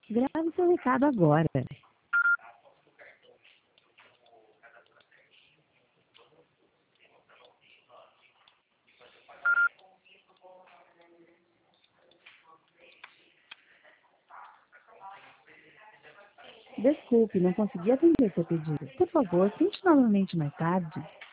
Grave seu recado agora. Desculpe, não consegui atender seu pedido. Por favor, tente novamente mais tarde.